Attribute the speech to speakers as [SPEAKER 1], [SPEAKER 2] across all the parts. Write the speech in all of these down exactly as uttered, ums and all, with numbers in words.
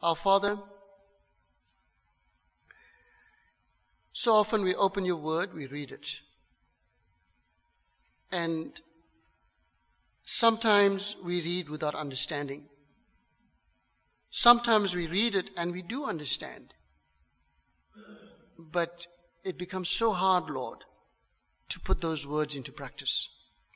[SPEAKER 1] Our Father, so often we open your word, we read it. And sometimes we read without understanding. Sometimes we read it and we do understand. But it becomes so hard, Lord, to put those words into practice.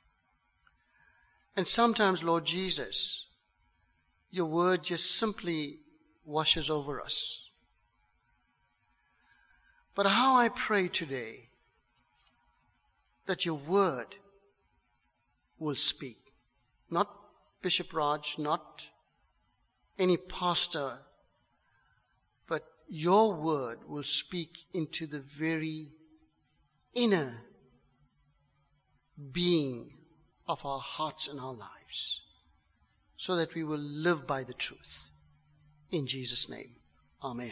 [SPEAKER 1] And sometimes, Lord Jesus, your word just simply washes over us. But how I pray today that your word will speak. Not Bishop Raj, not any pastor, but your word will speak into the very inner being of our hearts and our lives, so that we will live by the truth. In Jesus' name, amen.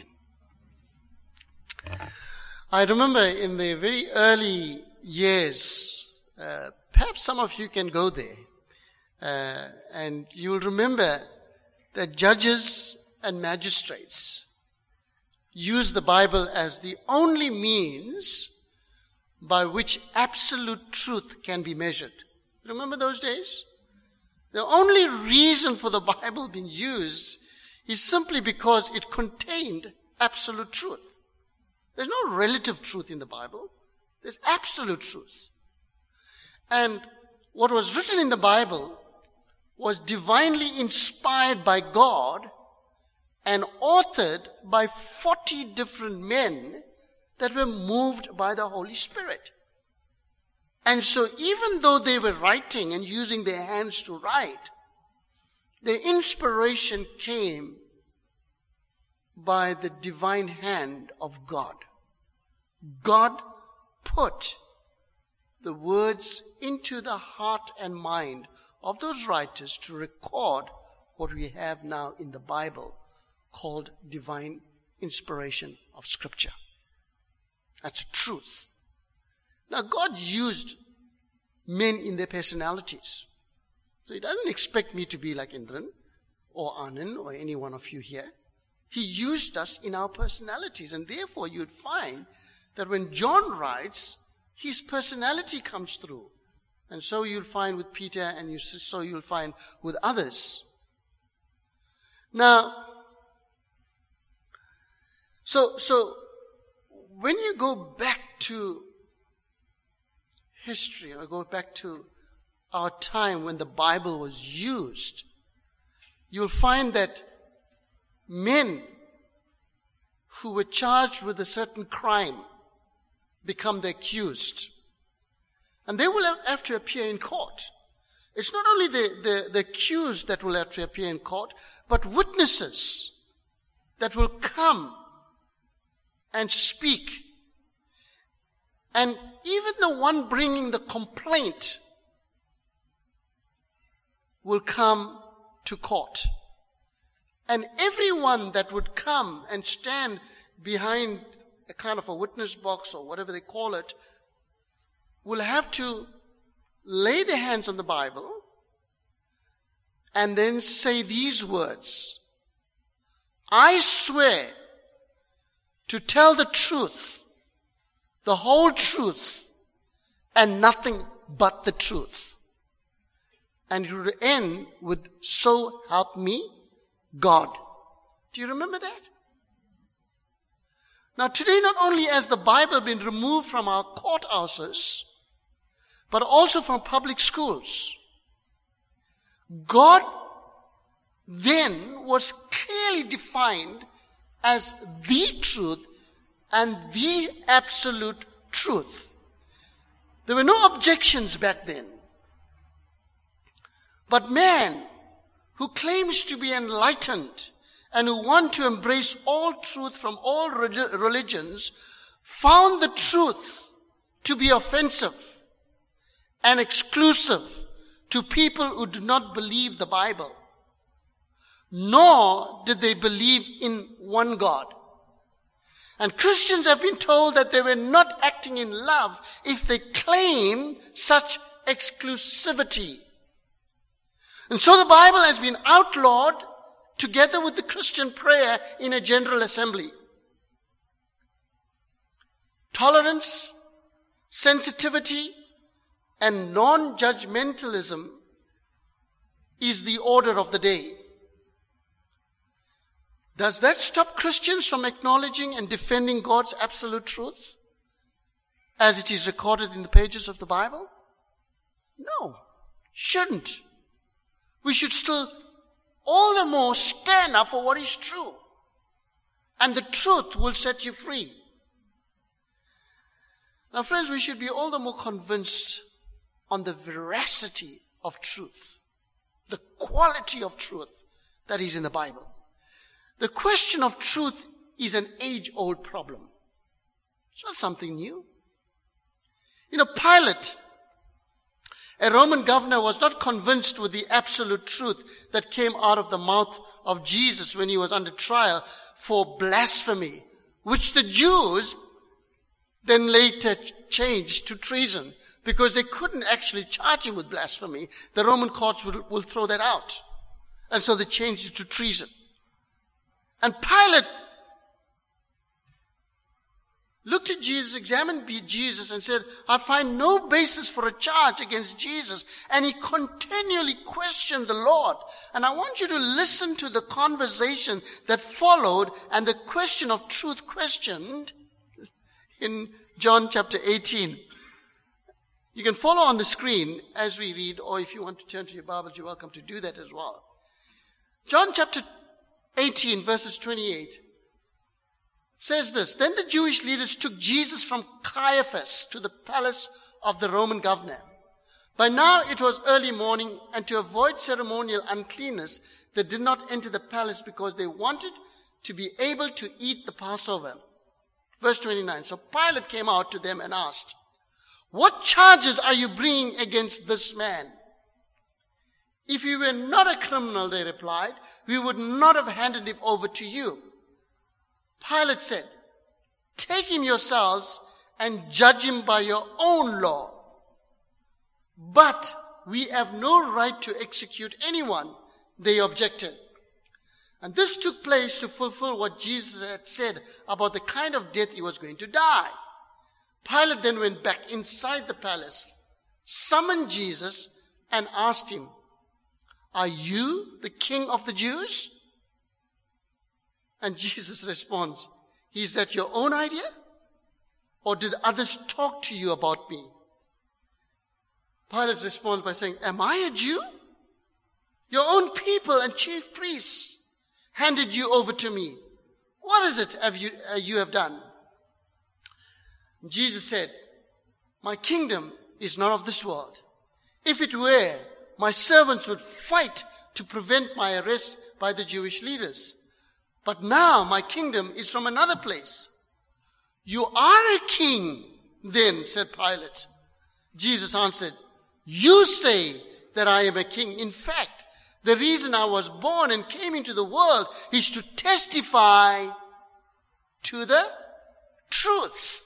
[SPEAKER 1] I remember in the very early years, uh, perhaps some of you can go there, uh, and you will remember that judges and magistrates use the Bible as the only means by which absolute truth can be measured. Remember those days? The only reason for the Bible being used is simply because it contained absolute truth. There's no relative truth in the Bible. There's absolute truth. And what was written in the Bible was divinely inspired by God and authored by forty different men that were moved by the Holy Spirit. And so even though they were writing and using their hands to write, the inspiration came by the divine hand of God. God put the words into the heart and mind of those writers to record what we have now in the Bible called divine inspiration of Scripture. That's truth. Now, God used men in their personalities. So he doesn't expect me to be like Indran or Anand or any one of you here. He used us in our personalities. And therefore, you'd find that when John writes, his personality comes through. And so you'll find with Peter, and you, so you'll find with others. Now, so, so when you go back to history, or go back to our time when the Bible was used, you'll find that men who were charged with a certain crime become the accused. And they will have to appear in court. It's not only the, the, the accused that will have to appear in court, but witnesses that will come and speak. And even the one bringing the complaint will come to court. And everyone that would come and stand behind a kind of a witness box or whatever they call it will have to lay their hands on the Bible and then say these words: I swear to tell the truth, the whole truth, and nothing but the truth. And it would end with, so help me God. Do you remember that? Now today, not only has the Bible been removed from our courthouses, but also from public schools, God then was clearly defined as the truth and the absolute truth. There were no objections back then. But man who claims to be enlightened and who want to embrace all truth from all religions found the truth to be offensive and exclusive to people who do not believe the Bible. Nor did they believe in one God. And Christians have been told that they were not acting in love if they claim such exclusivity. And so the Bible has been outlawed together with the Christian prayer in a general assembly. Tolerance, sensitivity, and non-judgmentalism is the order of the day. Does that stop Christians from acknowledging and defending God's absolute truth as it is recorded in the pages of the Bible? No, shouldn't. We should still all the more stand up for what is true. And the truth will set you free. Now, friends, we should be all the more convinced on the veracity of truth, the quality of truth that is in the Bible. The question of truth is an age-old problem. It's not something new. You know, Pilate, a Roman governor, was not convinced with the absolute truth that came out of the mouth of Jesus when he was under trial for blasphemy, which the Jews then later changed to treason, because they couldn't actually charge him with blasphemy. The Roman courts will, will throw that out. And so they changed it to treason. And Pilate looked at Jesus, examined Jesus, and said, I find no basis for a charge against Jesus. And he continually questioned the Lord. And I want you to listen to the conversation that followed and the question of truth questioned in John chapter eighteen. You can follow on the screen as we read, or if you want to turn to your Bibles, you're welcome to do that as well. John chapter eighteen, verses twenty-eight, says this: Then the Jewish leaders took Jesus from Caiaphas to the palace of the Roman governor. By now it was early morning, and to avoid ceremonial uncleanness, they did not enter the palace because they wanted to be able to eat the Passover. Verse twenty-nine, so Pilate came out to them and asked, what charges are you bringing against this man? If he were not a criminal, they replied, we would not have handed him over to you. Pilate said, take him yourselves and judge him by your own law. But we have no right to execute anyone, they objected. And this took place to fulfill what Jesus had said about the kind of death he was going to die. Pilate then went back inside the palace, summoned Jesus, and asked him, are you the king of the Jews? And Jesus responds, is that your own idea? Or did others talk to you about me? Pilate responds by saying, am I a Jew? Your own people and chief priests handed you over to me. What is it have you, uh, you have done? Jesus said, my kingdom is not of this world. If it were, my servants would fight to prevent my arrest by the Jewish leaders. But now my kingdom is from another place. You are a king, then, said Pilate. Jesus answered, you say that I am a king. In fact, the reason I was born and came into the world is to testify to the truth.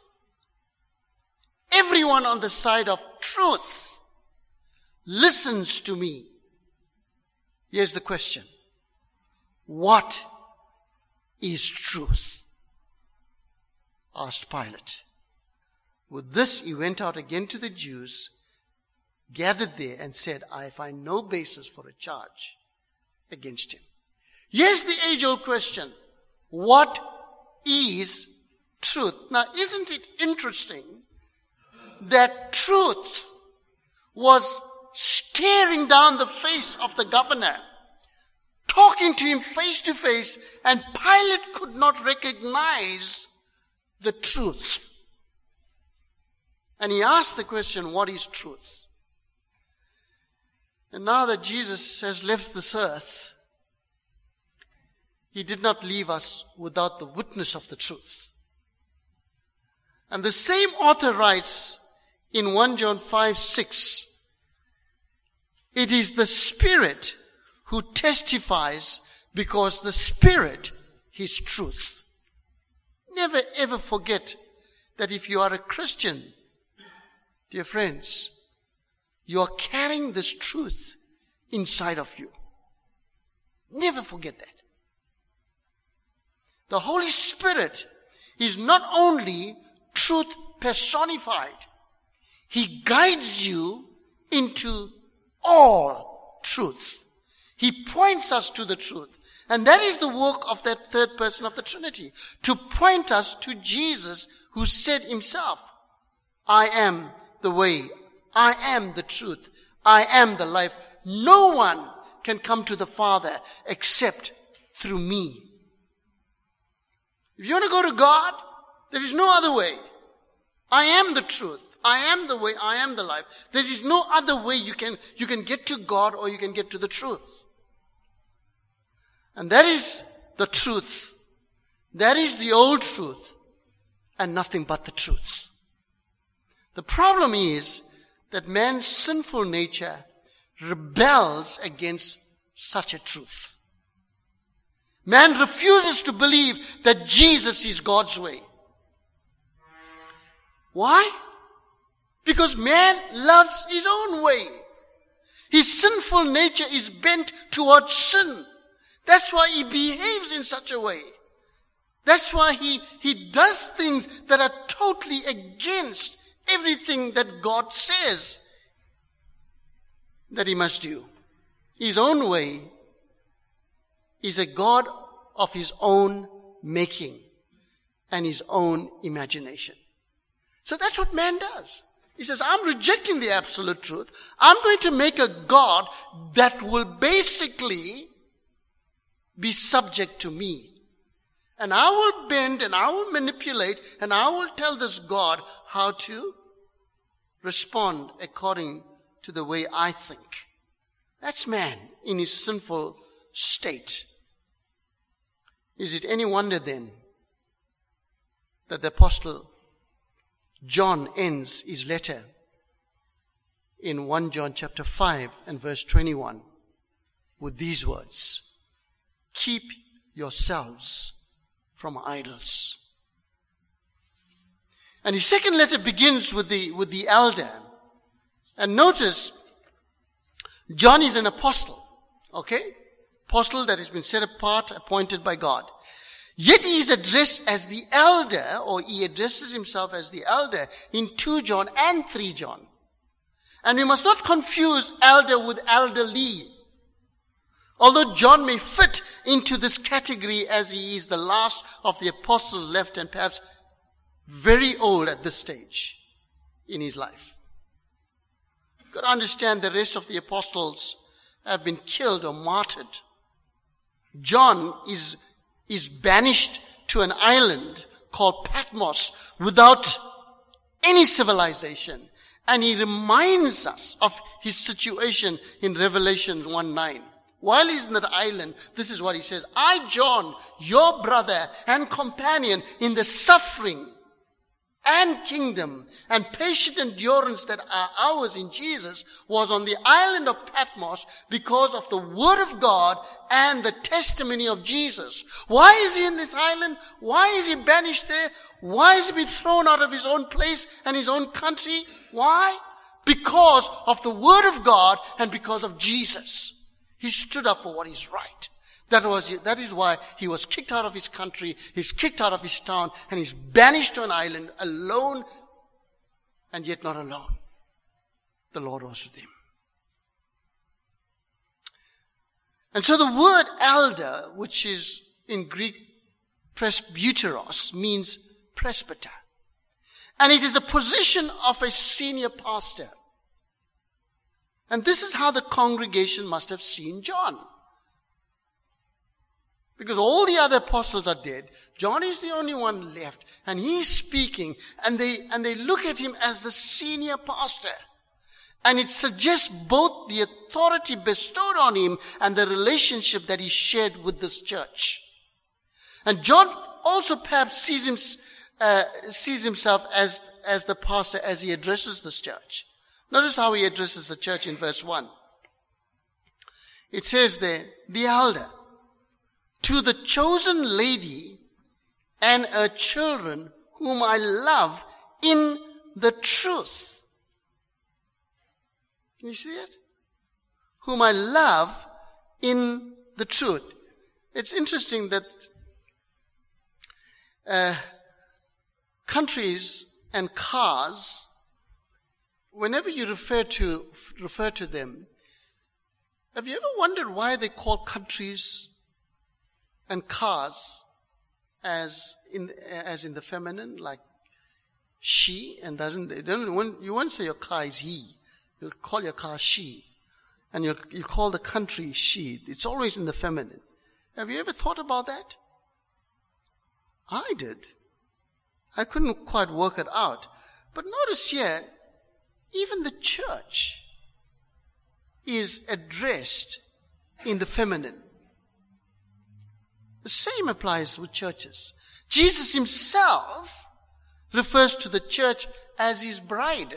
[SPEAKER 1] Everyone on the side of truth listens to me. Here's the question. What is truth? Asked Pilate. With this, he went out again to the Jews, gathered there, and said, I find no basis for a charge against him. Here's the age-old question. What is truth? Now, isn't it interesting that truth was staring down the face of the governor, talking to him face to face, and Pilate could not recognize the truth. And he asked the question, what is truth? And now that Jesus has left this earth, he did not leave us without the witness of the truth. And the same author writes in First John five six, it is the Spirit who testifies, because the Spirit is truth. Never ever forget that if you are a Christian, dear friends, you are carrying this truth inside of you. Never forget that. The Holy Spirit is not only truth personified. He guides you into all truth. He points us to the truth. And that is the work of that third person of the Trinity, to point us to Jesus, who said himself, I am the way, I am the truth, I am the life. No one can come to the Father except through me. If you want to go to God, there is no other way. I am the truth. I am the way. I am the life. There is no other way you can, you can get to God or you can get to the truth. And that is the truth. That is the old truth and nothing but the truth. The problem is that man's sinful nature rebels against such a truth. Man refuses to believe that Jesus is God's way. Why? Because man loves his own way. His sinful nature is bent towards sin. That's why he behaves in such a way. That's why he, he does things that are totally against everything that God says that he must do. His own way is a God of his own making and his own imagination. So that's what man does. He says, I'm rejecting the absolute truth. I'm going to make a God that will basically be subject to me. And I will bend and I will manipulate and I will tell this God how to respond according to the way I think. That's man in his sinful state. Is it any wonder then that the Apostle John ends his letter in First John chapter five and verse twenty-one with these words: keep yourselves from idols. And his second letter begins with the, with the elder. And notice, John is an apostle. Okay? Apostle that has been set apart, appointed by God. Yet he is addressed as the elder, or he addresses himself as the elder in Second John and Third John. And we must not confuse elder with elderly. Although John may fit into this category as he is the last of the apostles left and perhaps very old at this stage in his life. You've got to understand the rest of the apostles have been killed or martyred. John is, is banished to an island called Patmos without any civilization. And he reminds us of his situation in Revelation one nine. While he's in that island, this is what he says: I, John, your brother and companion in the suffering and kingdom and patient endurance that are ours in Jesus, was on the island of Patmos because of the word of God and the testimony of Jesus. Why is he in this island? Why is he banished there? Why is he being thrown out of his own place and his own country? Why? Because of the word of God and because of Jesus. He stood up for what is right. That was, that is why he was kicked out of his country, he's kicked out of his town, and he's banished to an island alone, and yet not alone. The Lord was with him. And so the word elder, which is in Greek presbyteros, means presbyter. And it is a position of a senior pastor. And this is how the congregation must have seen John. Because all the other apostles are dead. John is the only one left. And he's speaking. And they, and they look at him as the senior pastor. And it suggests both the authority bestowed on him and the relationship that he shared with this church. And John also perhaps sees, him, uh, sees himself as, as the pastor as he addresses this church. Notice how he addresses the church in verse one. It says there, the elder, to the chosen lady and her children whom I love in the truth. Can you see it? Whom I love in the truth. It's interesting that uh, countries and cars, whenever you refer to refer to them, have you ever wondered why they call countries and cars as in as in the feminine, like she, and doesn't they don't you won't say your car is he, you'll call your car she, and you'll you call the country she. It's always in the feminine. Have you ever thought about that? I did. I couldn't quite work it out. But notice here, even the church is addressed in the feminine. The same applies with churches. Jesus himself refers to the church as his bride.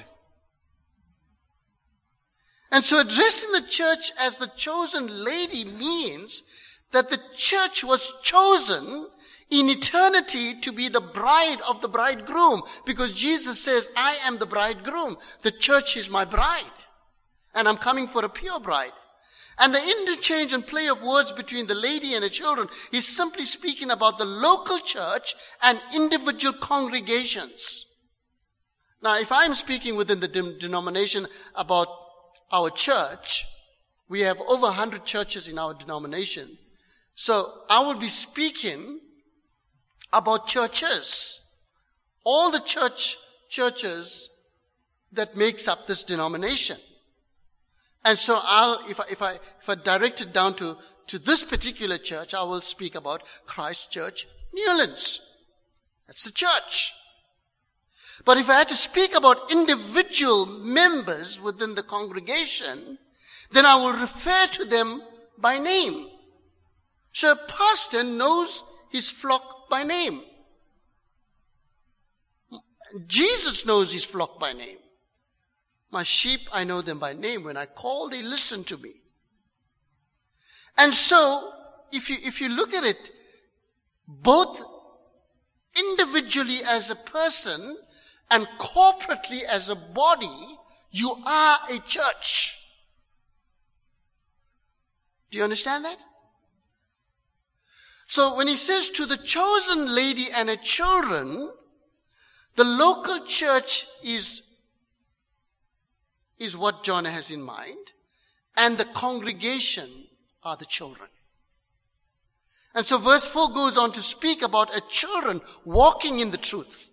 [SPEAKER 1] And so addressing the church as the chosen lady means that the church was chosen in eternity to be the bride of the bridegroom, because Jesus says, I am the bridegroom. The church is my bride, and I'm coming for a pure bride. And the interchange and play of words between the lady and the children is simply speaking about the local church and individual congregations. Now, if I'm speaking within the de- denomination about our church, we have over one hundred churches in our denomination. So I will be speaking about churches, all the church churches that makes up this denomination. And so I'll, if I, if I, if I direct it down to, to this particular church, I will speak about Christ Church Newlands. That's the church. But if I had to speak about individual members within the congregation, then I will refer to them by name. So a pastor knows his flock by name. Jesus knows his flock by name. My sheep, I know them by name. When I call, they listen to me. And so, if you, if you look at it, both individually as a person and corporately as a body, you are a church. Do you understand that? So when he says to the chosen lady and her children, the local church is, is what John has in mind, and the congregation are the children. And so verse four goes on to speak about a children walking in the truth.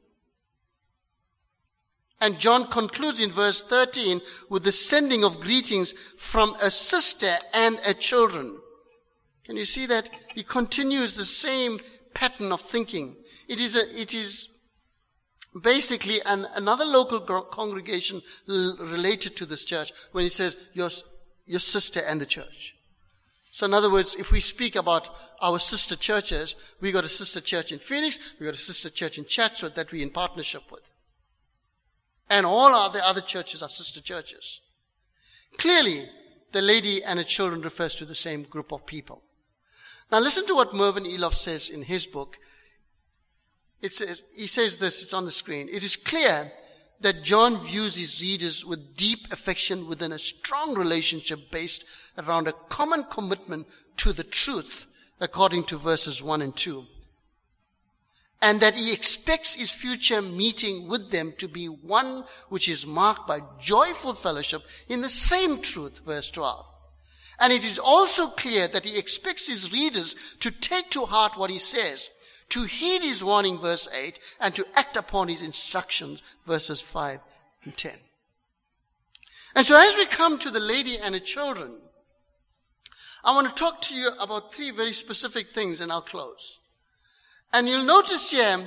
[SPEAKER 1] And John concludes in verse thirteen with the sending of greetings from a sister and a children. Can you see that? He continues the same pattern of thinking. It is a, it is basically an, another local congregation l- related to this church when he says your, your sister and the church. So in other words, if we speak about our sister churches, we got a sister church in Phoenix, we got a sister church in Chatsworth that we're in partnership with. And all of the other churches are sister churches. Clearly, the lady and her children refers to the same group of people. Now listen to what Mervyn Elof says in his book. It says, he says this, it's on the screen. It is clear that John views his readers with deep affection within a strong relationship based around a common commitment to the truth, according to verses one and two. And that he expects his future meeting with them to be one which is marked by joyful fellowship in the same truth, verse twelve. And it is also clear that he expects his readers to take to heart what he says, to heed his warning, verse eight, and to act upon his instructions, verses five and ten. And so as we come to the lady and her children, I want to talk to you about three very specific things, and I'll close. And you'll notice here,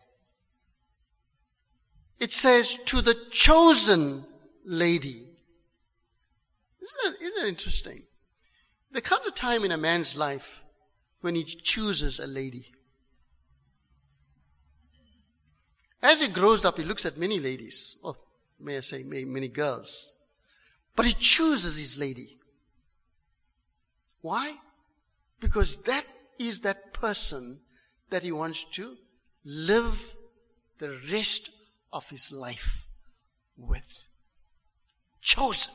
[SPEAKER 1] it says, to the chosen lady. Isn't that, isn't that interesting? There comes a time in a man's life when he chooses a lady. As he grows up, he looks at many ladies, or may I say many, many girls, but he chooses his lady. Why? Because that is that person that he wants to live the rest of his life with. Chosen.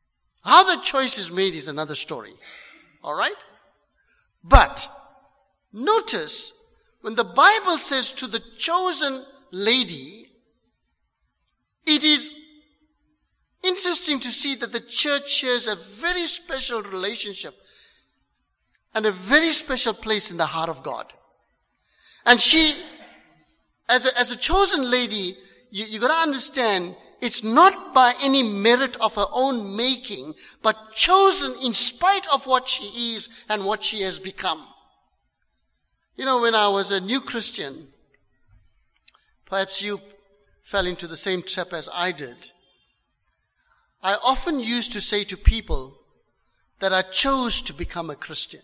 [SPEAKER 1] How the choice is made is another story. All right? But Notice, when the Bible says to the chosen lady, it is interesting to see that the church shares a very special relationship and a very special place in the heart of God. And she, as a, as a chosen lady, you, you gotta understand, it's not by any merit of her own making, but chosen in spite of what she is and what she has become. You know, when I was a new Christian, perhaps you fell into the same trap as I did. I often used to say to people that I chose to become a Christian.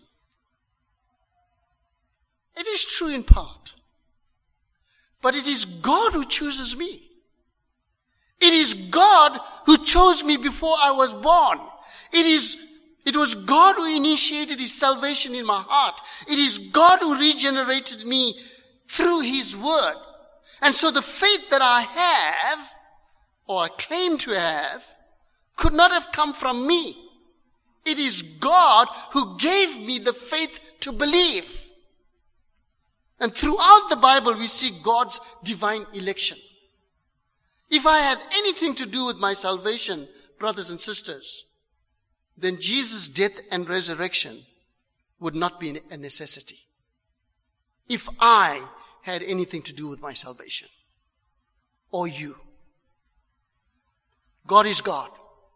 [SPEAKER 1] It is true in part, but it is God who chooses me. It is God who chose me before I was born. It is, it was God who initiated His salvation in my heart. It is God who regenerated me through His word. And so the faith that I have, or I claim to have, could not have come from me. It is God who gave me the faith to believe. And throughout the Bible, we see God's divine election. If I had anything to do with my salvation, brothers and sisters, then Jesus' death and resurrection would not be a necessity. If I had anything to do with my salvation, or you. God is God.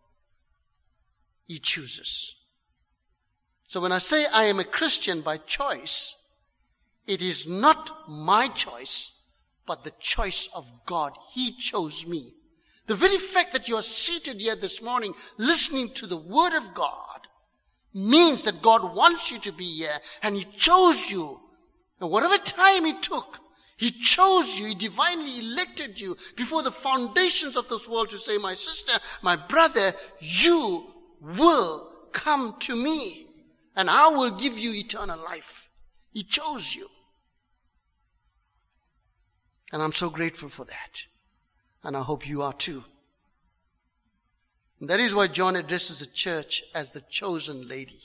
[SPEAKER 1] He chooses. So when I say I am a Christian by choice, it is not my choice, but the choice of God. He chose me. The very fact that you are seated here this morning listening to the Word of God means that God wants you to be here, and He chose you. And whatever time He took, He chose you. He divinely elected you before the foundations of this world to say, my sister, my brother, you will come to me, and I will give you eternal life. He chose you. And I'm so grateful for that. And I hope you are too. And that is why John addresses the church as the chosen lady.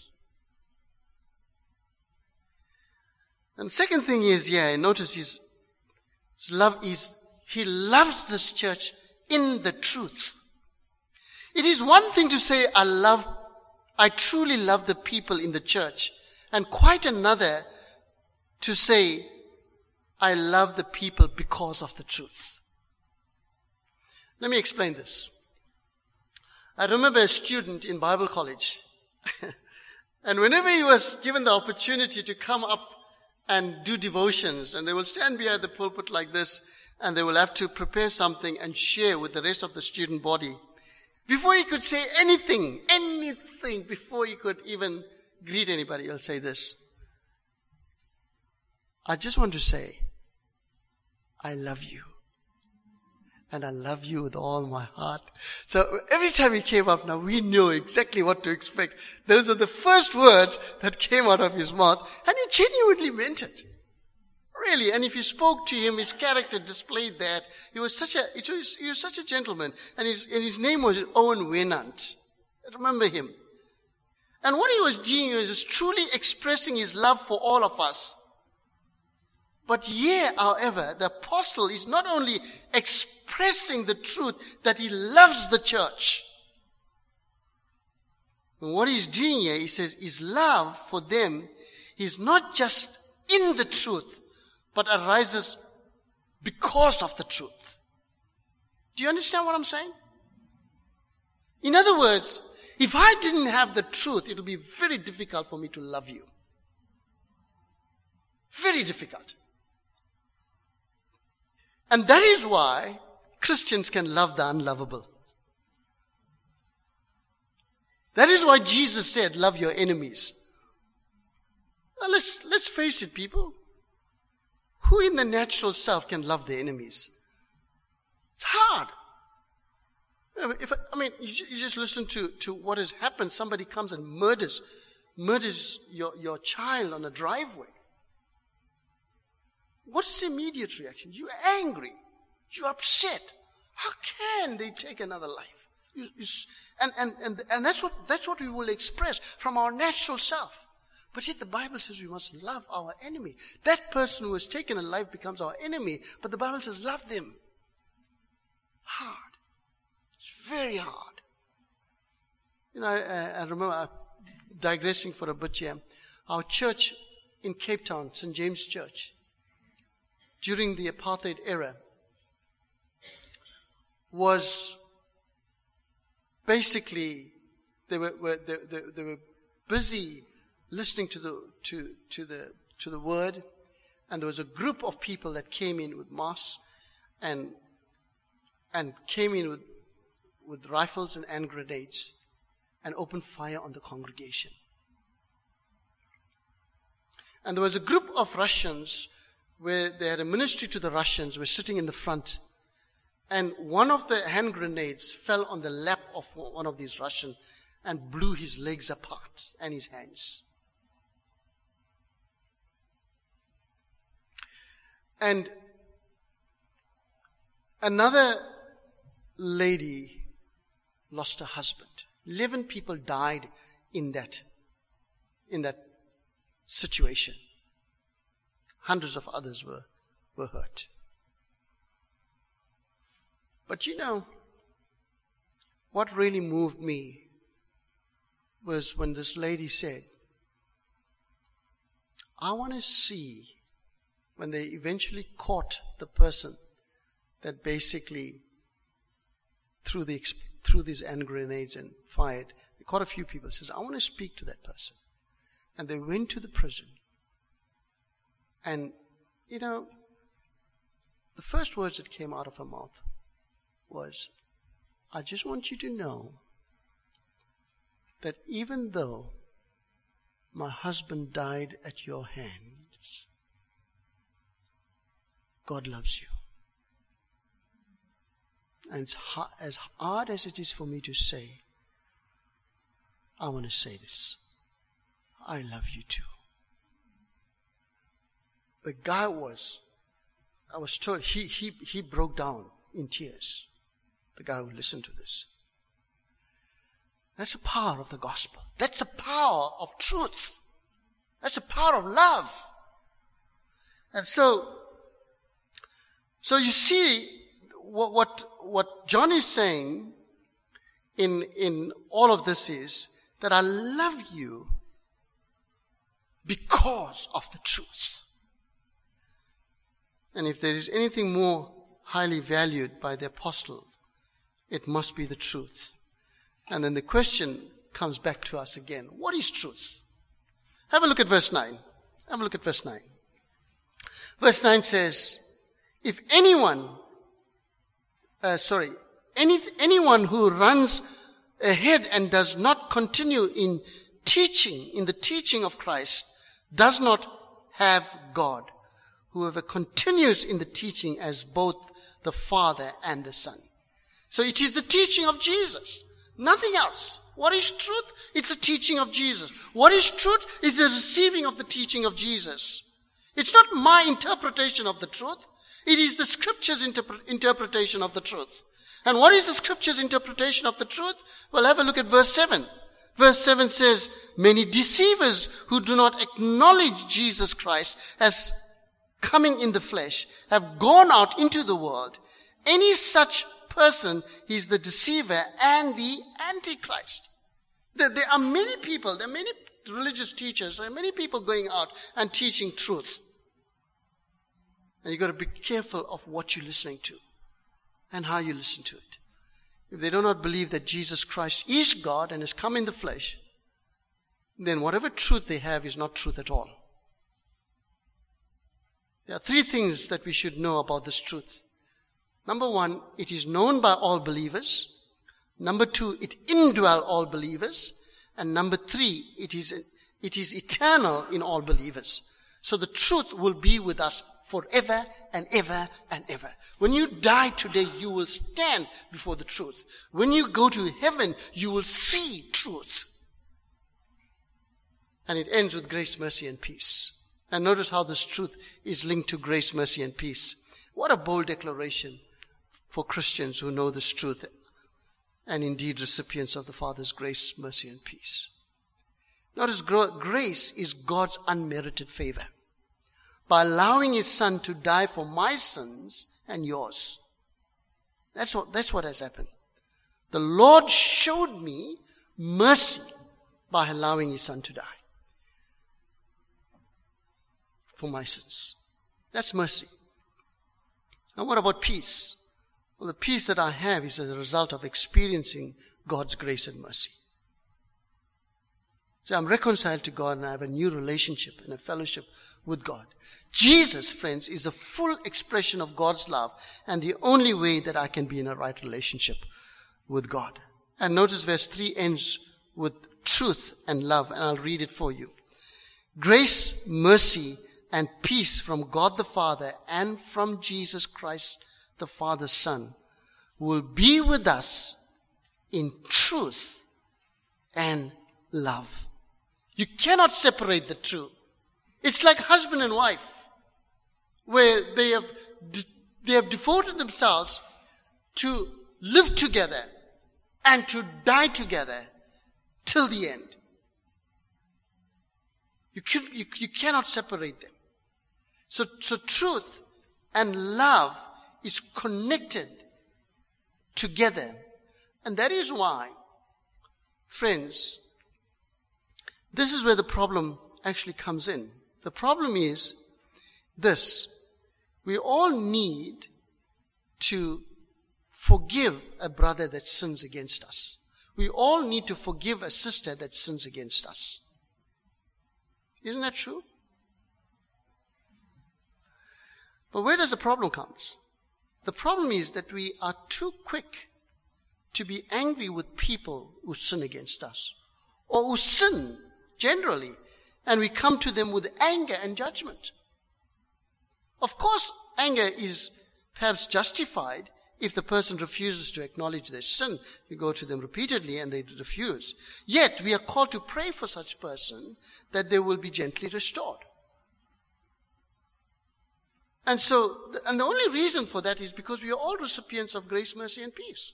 [SPEAKER 1] And second thing is, yeah, notice his, his love is, he loves this church in the truth. It is one thing to say, I love, I truly love the people in the church. And quite another to say, I love the people because of the truth. Let me explain this. I remember a student in Bible college. And whenever he was given the opportunity to come up and do devotions, and they will stand behind the pulpit like this, and they will have to prepare something and share with the rest of the student body. Before he could say anything, anything, before he could even greet anybody, he'll say this. I just want to say, I love you. And I love you with all my heart. So every time he came up now, we knew exactly what to expect. Those are the first words that came out of his mouth. And he genuinely meant it. Really. And if you spoke to him, his character displayed that. He was such a, it was, he was such a gentleman. And his, and his name was Owen Wenant. I remember him. And what he was doing was truly expressing his love for all of us. But here, however, the apostle is not only expressing the truth that he loves the church. And what he's doing here, he says, his love for them is not just in the truth, but arises because of the truth. Do you understand what I'm saying? In other words, if I didn't have the truth, it would be very difficult for me to love you. Very difficult. And that is why Christians can love the unlovable. That is why Jesus said, love your enemies. Now let's, let's face it, people. Who in the natural self can love their enemies? It's hard. If, I mean, you, you just listen to, to what has happened. Somebody comes and murders, murders your, your child on a driveway. What's the immediate reaction? You're angry. You're upset. How can they take another life? You, you, and, and, and, and that's what, that's what we will express from our natural self. But yet the Bible says we must love our enemy. That person who has taken a life becomes our enemy, but the Bible says love them. Hard. It's very hard. You know, I, I remember, uh, digressing for a bit here, our church in Cape Town, Saint James Church, during the apartheid era, was basically, they were, were they, they, they were busy listening to the to to the to the word, and there was a group of people that came in with masks and and came in with with rifles and hand grenades and opened fire on the congregation. And there was a group of Russians where they had a ministry to the Russians, were sitting in the front, and one of the hand grenades fell on the lap of one of these Russians and blew his legs apart and his hands. And another lady lost her husband. Eleven people died in that, in that situation. Hundreds of others were, were hurt. But you know, what really moved me was when this lady said, I want to see, when they eventually caught the person that basically threw, the, threw these hand grenades and fired, they caught a few people. Says, I want to speak to that person. And they went to the prison. And, you know, the first words that came out of her mouth was, I just want you to know that even though my husband died at your hands, God loves you. And it's hard, as hard as it is for me to say, I want to say this. I love you too. The guy was, I was told, he, he, he broke down in tears. The guy who listened to this. That's the power of the gospel. That's the power of truth. That's the power of love. And so, so you see what, what, what John is saying in, in all of this is that I love you because of the truth. And if there is anything more highly valued by the apostle, it must be the truth. And then the question comes back to us again. What is truth? Have a look at verse nine. Have a look at verse nine. Verse nine says, if anyone, uh, sorry, any, anyone who runs ahead and does not continue in teaching, in the teaching of Christ, does not have God. Whoever continues in the teaching as both the Father and the Son. So it is the teaching of Jesus. Nothing else. What is truth? It's the teaching of Jesus. What is truth? It's the receiving of the teaching of Jesus. It's not my interpretation of the truth. It is the Scripture's interpre- interpretation of the truth. And what is the Scripture's interpretation of the truth? Well, have a look at verse seven. Verse seven says, many deceivers who do not acknowledge Jesus Christ as coming in the flesh have gone out into the world. Any such person is the deceiver and the antichrist. There, there are many people, there are many religious teachers, there are many people going out and teaching truth. And you've got to be careful of what you're listening to and how you listen to it. If they do not believe that Jesus Christ is God and has come in the flesh, then whatever truth they have is not truth at all. There are three things that we should know about this truth. Number one, it is known by all believers. Number two, it indwells all believers. And number three, it is, it is eternal in all believers. So the truth will be with us forever and ever and ever. When you die today, you will stand before the truth. When you go to heaven, you will see truth. And it ends with grace, mercy, and peace. And notice how this truth is linked to grace, mercy, and peace. What a bold declaration for Christians who know this truth and indeed recipients of the Father's grace, mercy, and peace. Notice, grace is God's unmerited favor. By allowing His Son to die for my sins and yours. That's what, that's what has happened. The Lord showed me mercy by allowing His Son to die for my sins. That's mercy. And what about peace? Well, the peace that I have is as a result of experiencing God's grace and mercy. So I'm reconciled to God and I have a new relationship and a fellowship with God. Jesus, friends, is the full expression of God's love and the only way that I can be in a right relationship with God. And notice verse three ends with truth and love, and I'll read it for you. Grace, mercy, and peace from God the Father and from Jesus Christ, the Father's Son, will be with us in truth and love. You cannot separate the two. It's like husband and wife, where they have they have devoted themselves to live together and to die together till the end. You can, you, you cannot separate them. So, so truth and love is connected together. And that is why, friends, this is where the problem actually comes in. The problem is this. We all need to forgive a brother that sins against us. We all need to forgive a sister that sins against us. Isn't that true? But where does the problem come? The problem is that we are too quick to be angry with people who sin against us, or who sin generally, and we come to them with anger and judgment. Of course, anger is perhaps justified if the person refuses to acknowledge their sin. You go to them repeatedly and they refuse. Yet, we are called to pray for such person that they will be gently restored. And so, and the only reason for that is because we are all recipients of grace, mercy, and peace.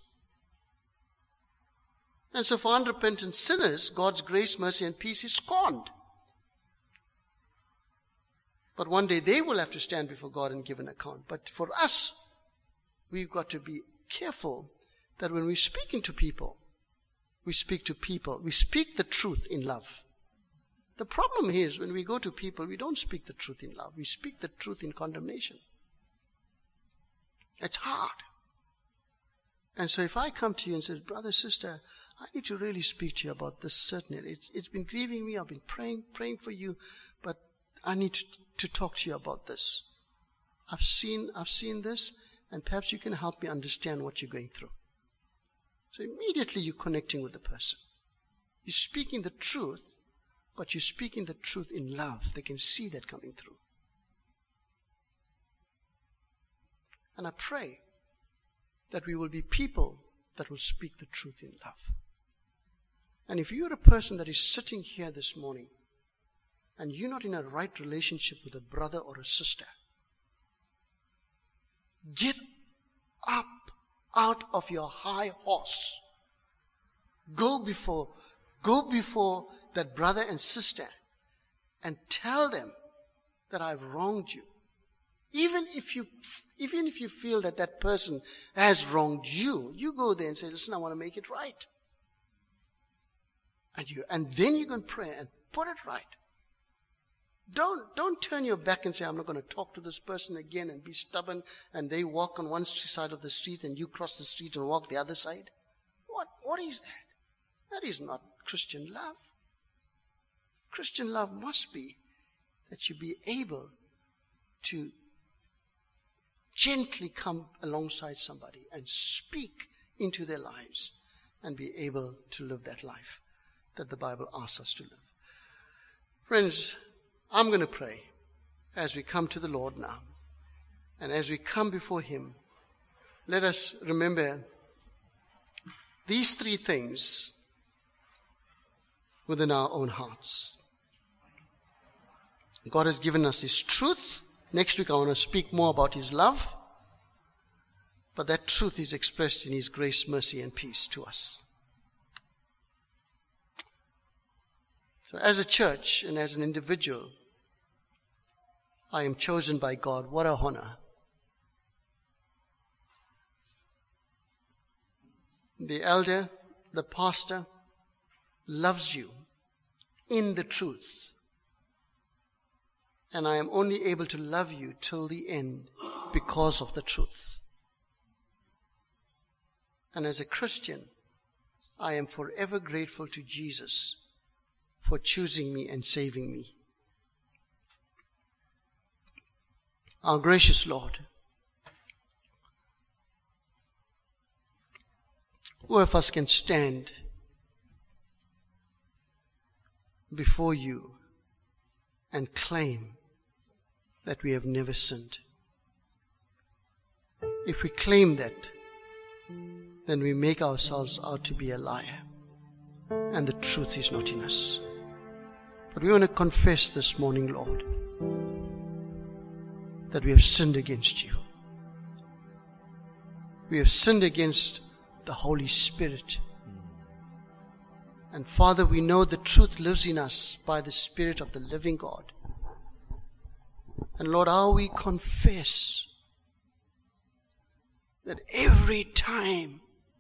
[SPEAKER 1] And so for unrepentant sinners, God's grace, mercy, and peace is scorned. But one day they will have to stand before God and give an account. But for us, we've got to be careful that when we're speaking to people, we speak to people, we speak the truth in love. The problem is when we go to people, we don't speak the truth in love. We speak the truth in condemnation. It's hard. And so if I come to you and say, brother, sister, I need to really speak to you about this certainly. It's, it's been grieving me. I've been praying, praying for you, but I need to, to talk to you about this. I've seen, I've seen this, and perhaps you can help me understand what you're going through. So immediately you're connecting with the person. You're speaking the truth, but you're speaking the truth in love. They can see that coming through. And I pray that we will be people that will speak the truth in love. And if you're a person that is sitting here this morning and you're not in a right relationship with a brother or a sister, get up out of your high horse. Go before, go before that brother and sister and tell them that I've wronged you. Even if you, even if you feel that that person has wronged you, you go there and say, listen, I want to make it right. And you, and then you can pray and put it right. Don't, don't turn your back and say, I'm not going to talk to this person again, and be stubborn, and they walk on one side of the street and you cross the street and walk the other side. What, what is that? That is not Christian love. Christian love must be that you be able to gently come alongside somebody and speak into their lives and be able to live that life that the Bible asks us to live. Friends, I'm going to pray as we come to the Lord now. And as we come before Him, let us remember these three things within our own hearts. God has given us His truth. Next week I want to speak more about His love. But that truth is expressed in His grace, mercy, and peace to us. So as a church and as an individual, I am chosen by God. What a honor. The elder, the pastor, loves you in the truth. And I am only able to love you till the end because of the truth. And as a Christian, I am forever grateful to Jesus for choosing me and saving me. Our gracious Lord, who of us can stand before you and claim that we have never sinned? If we claim that, then we make ourselves out to be a liar, and the truth is not in us. But we want to confess this morning, Lord, that we have sinned against you. We have sinned against the Holy Spirit. And Father, we know the truth lives in us by the Spirit of the living God. And Lord, how we confess that every time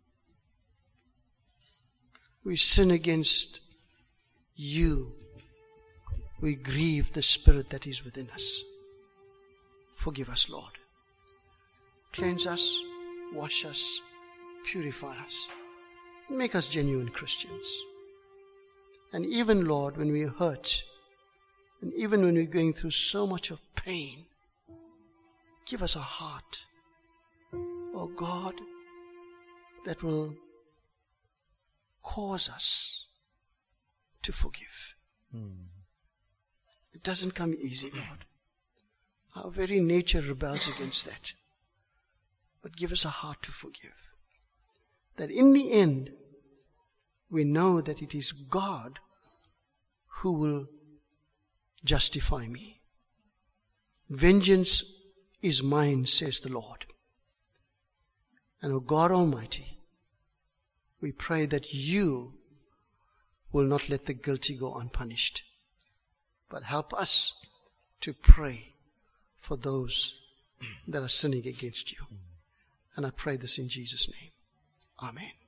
[SPEAKER 1] we sin against you, we grieve the Spirit that is within us. Forgive us, Lord. Cleanse us, wash us, purify us, make us genuine Christians. And even, Lord, when we hurt, and even when we're going through so much of pain, give us a heart, oh God, that will cause us to forgive. Mm. It doesn't come easy, Lord. Our very nature rebels against that. But give us a heart to forgive. That in the end, we know that it is God who will justify me. Vengeance is mine, says the Lord. And O God Almighty, we pray that you will not let the guilty go unpunished, but help us to pray for those that are sinning against you. And I pray this in Jesus' name. Amen.